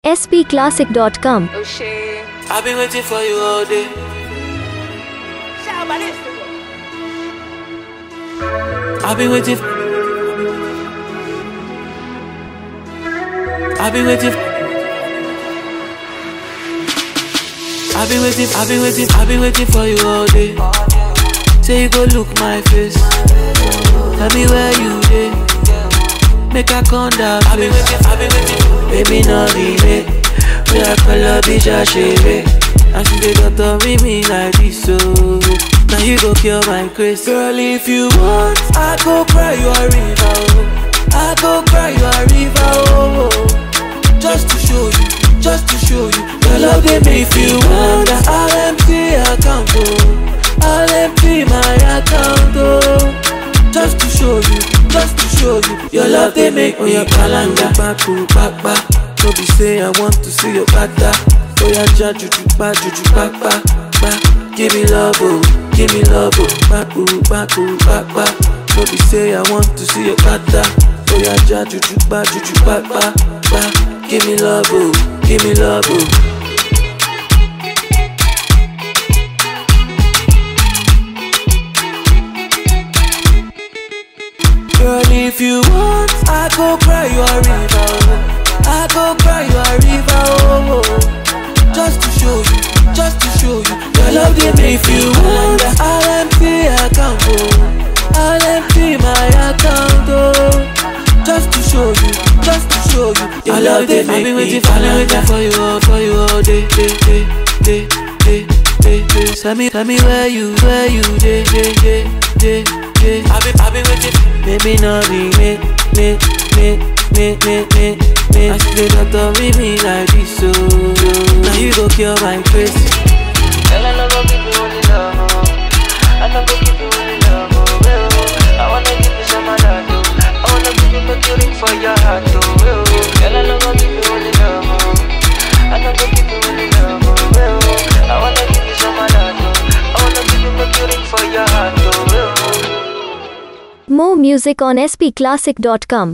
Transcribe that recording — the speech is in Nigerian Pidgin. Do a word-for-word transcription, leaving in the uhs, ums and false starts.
S P classic dot com. Oh shit. I've been waiting for you all day. I've been waiting. I've been waiting. I've been waiting. I've been waiting. I've been waiting for you all day. Say you go look my face. Tell me where you dey. Make a come down. I've been waiting. I've been waiting. Baby, no delay. We are color bitch a shave. And she dey doctor with me like this, so now you go cure my grace. Girl, if you want, I go cry you a river, oh. I go cry you a river, oh, oh. Just to show you, just to show you your love they make me feel want. I'll empty account, oh. I'll empty my account, oh. Just to show you, just to show you your love they make me calendar. Back to back back. No be say I want to see your bada. Oh yeah, ja juju ba juju ba ba ba. Give me love, oh, give me love, oh. Ba ooh ba ooh ba ba. No be say I want to see your bada. Oh yeah, ja juju ba juju ba ba ba. Give me love, oh, give me love, oh. Girl, if you want, I go cry you a river, oh. I go cry you a river, oh, oh. Just to show you, just to show you your love they make you want. I'll empty account, oh. I'll empty my account, oh. Just to show you, just to show you your love they make me. I've been waiting for, waiting for you all, for you all day, day, day, day, day, day, day. Tell me, tell me where you, where you, day, day, day, day, day. I've been, I've been waiting. Maybe not be me, me, me, me, me, me, me. I see the doctor with me like this, so now you go cure my face. Girl, I no go give you only love, oh. I no go give you only love, oh, oh. I wanna give you some of that, oh. I wanna give you make you ring for your heart, oh, oh. Girl, I no go give you only love, oh. I no go give you only love, oh, oh. I wanna give you some of that, oh. I wanna give you make you ring for your heart, oh, oh. More music on S P classic dot com.